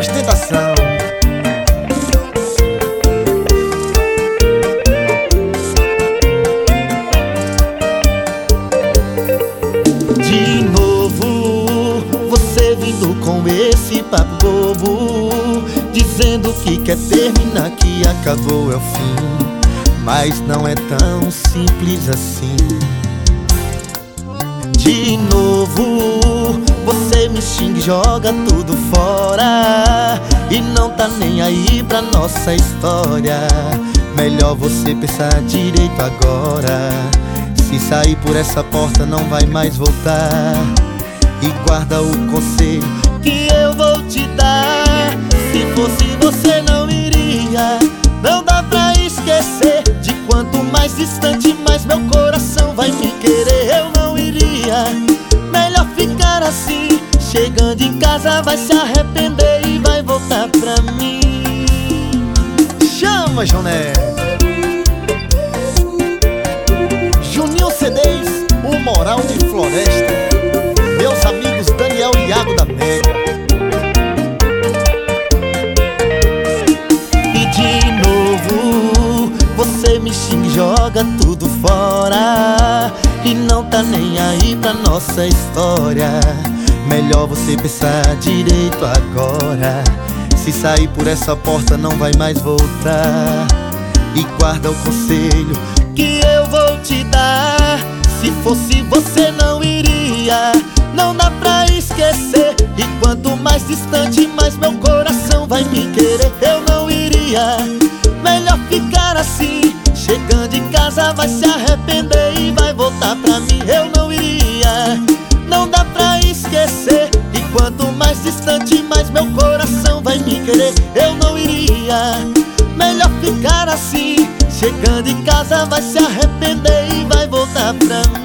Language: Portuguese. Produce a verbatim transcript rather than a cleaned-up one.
ostentação. De novo, você vindo com esse papo bobo, dizendo que quer terminar, que acabou é o fim. Mas não é tão simples assim. De novo, você me xinga e joga tudo fora, e não tá nem aí pra nossa história. Melhor você pensar direito agora. Se sair por essa porta não vai mais voltar. E guarda o conselho que eu vou te dar. Se fosse você não iria. Não dá pra esquecer. De quanto mais distante, mais meu coração vai me querer. Eu não iria. Melhor ficar assim. Chegando em casa vai se arrepender e vai voltar pra mim. Chama, Joné! Juninho C Ds, o Moral de Floresta. Meus amigos Daniel e Iago da Mega. E de novo, você me xinga e joga tudo fora, e não tá nem aí pra nossa história. Melhor você pensar direito agora. Se sair por essa porta não vai mais voltar. E guarda o conselho que eu vou te dar. Se fosse você não iria. Não dá pra esquecer. E quanto mais distante, mais meu coração vai me querer. Eu não iria. Melhor ficar assim. Chegando em casa vai se arrepender e vai voltar pra mim. Eu não iria. Não dá pra esquecer. E quanto mais distante, mais meu coração vai me querer. Eu não iria. Melhor ficar assim. Chegando em casa vai se arrepender e vai voltar pra mim.